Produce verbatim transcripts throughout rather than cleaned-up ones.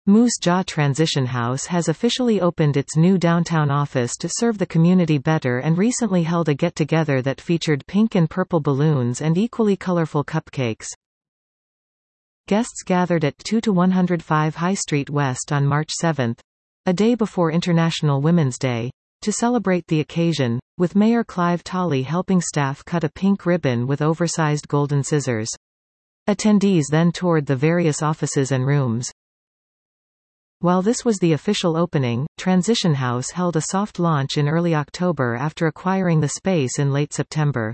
Moose Jaw Transition House has officially opened its new downtown office to serve the community better and recently held a get-together that featured pink and purple balloons and equally colorful cupcakes. Guests gathered at two to one oh five High Street West on March seventh, a day before International Women's Day, to celebrate the occasion, with Mayor Clive Tolley helping staff cut a pink ribbon with oversized golden scissors. Attendees then toured the various offices and rooms. While this was the official opening, Transition House held a soft launch in early October after acquiring the space in late September.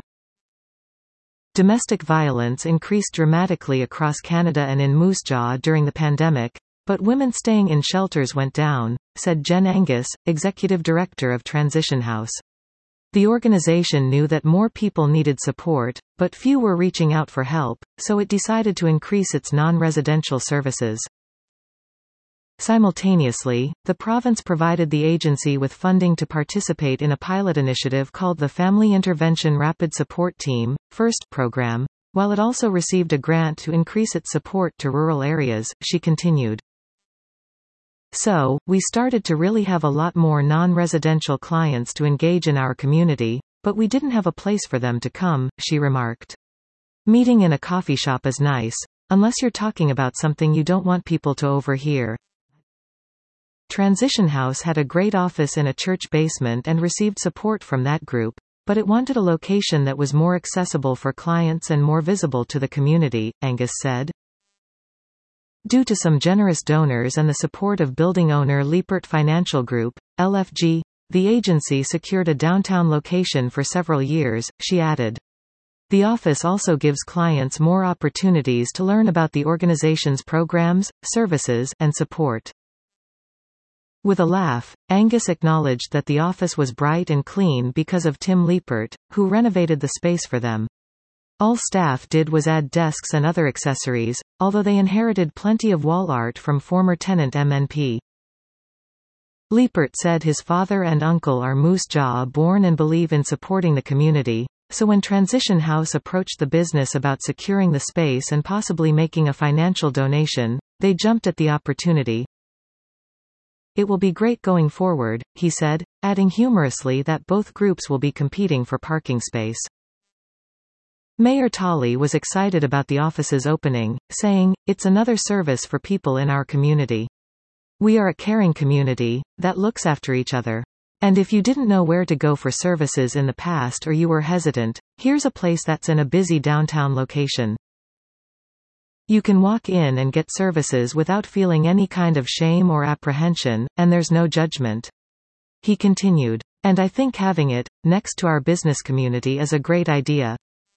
Domestic violence increased dramatically across Canada and in Moose Jaw during the pandemic, but women staying in shelters went down, said Jen Angus, executive director of Transition House. The organization knew that more people needed support, but few were reaching out for help, so it decided to increase its non-residential services. Simultaneously, the province provided the agency with funding to participate in a pilot initiative called the Family Intervention Rapid Support Team, FIRST program, while it also received a grant to increase its support to rural areas, she continued. So, we started to really have a lot more non-residential clients to engage in our community, but we didn't have a place for them to come, she remarked. Meeting in a coffee shop is nice, unless you're talking about something you don't want people to overhear. Transition House had a great office in a church basement and received support from that group, but it wanted a location that was more accessible for clients and more visible to the community, Angus said. Due to some generous donors and the support of building owner Liepert Financial Group, L F G, the agency secured a downtown location for several years, she added. The office also gives clients more opportunities to learn about the organization's programs, services, and support. With a laugh, Angus acknowledged that the office was bright and clean because of Tim Liepert, who renovated the space for them. All staff did was add desks and other accessories, although they inherited plenty of wall art from former tenant M N P. Liepert said his father and uncle are Moose Jaw born and believe in supporting the community, so when Transition House approached the business about securing the space and possibly making a financial donation, they jumped at the opportunity. It will be great going forward, he said, adding humorously that both groups will be competing for parking space. Mayor Tolley was excited about the office's opening, saying, "It's another service for people in our community. We are a caring community that looks after each other. And if you didn't know where to go for services in the past or you were hesitant, here's a place that's in a busy downtown location. You can walk in and get services without feeling any kind of shame or apprehension, and there's no judgment." He continued. And I think having it, next to our business community is a great idea.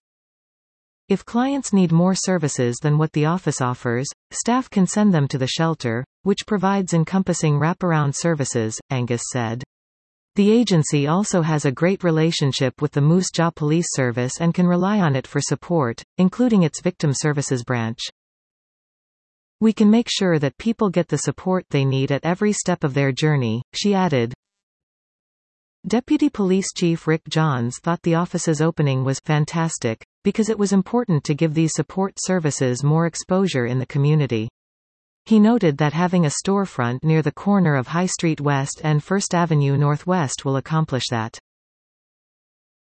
If clients need more services than what the office offers, staff can send them to the shelter, which provides encompassing wraparound services, Angus said. The agency also has a great relationship with the Moose Jaw Police Service and can rely on it for support, including its Victim Services branch. We can make sure that people get the support they need at every step of their journey, she added. Deputy Police Chief Rick Johns thought the office's opening was fantastic, because it was important to give these support services more exposure in the community. He noted that having a storefront near the corner of High Street West and First Avenue Northwest will accomplish that.